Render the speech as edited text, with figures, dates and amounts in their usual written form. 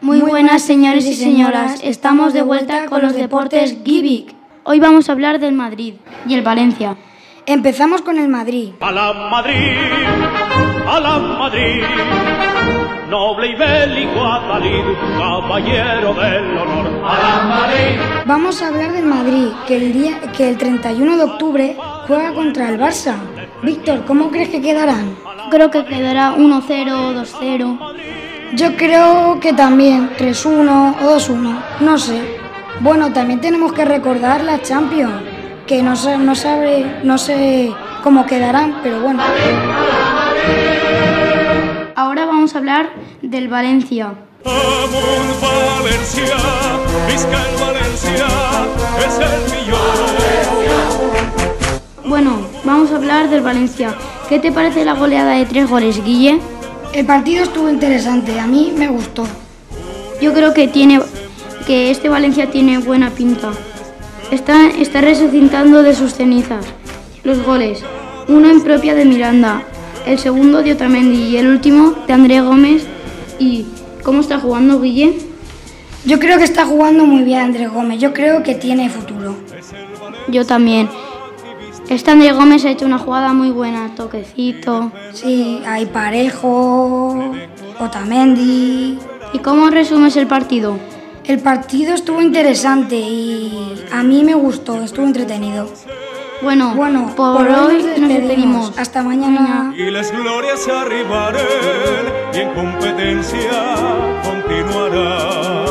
Muy buenas, señores y señoras, estamos de vuelta con los deportes Givic. Hoy vamos a hablar del Madrid y el Valencia. Empezamos con el Madrid. A la Madrid, noble y bélico Adalid, caballero del honor. A la Madrid. Vamos a hablar del Madrid, que el 31 de octubre juega contra el Barça. Víctor, ¿cómo crees que quedarán? Creo que quedará 1-0 o 2-0. Yo creo que también 3-1 o 2-1, no sé. Bueno, también tenemos que recordar la Champions, que no sé cómo quedarán, pero bueno. Ahora vamos a hablar del Valencia. Vamos Valencia, visca el Valencia, es el millón. Bueno, vamos a hablar del Valencia. ¿Qué te parece la goleada de 3 goles, Guille? El partido estuvo interesante, a mí me gustó. Yo creo que este Valencia tiene buena pinta. Está resucitando de sus cenizas. Los goles, uno en propia de Miranda, el segundo de Otamendi y el último de André Gómez. ¿Y cómo está jugando, Guille? Yo creo que está jugando muy bien André Gómez, yo creo que tiene futuro. Yo también. André Gómez ha hecho una jugada muy buena, toquecito. Sí, hay Parejo, Otamendi. ¿Y cómo resumes el partido? El partido estuvo interesante y a mí me gustó, estuvo entretenido. Bueno, por hoy nos despedimos. Hasta mañana. Y las glorias arribarán y en competencia continuarán.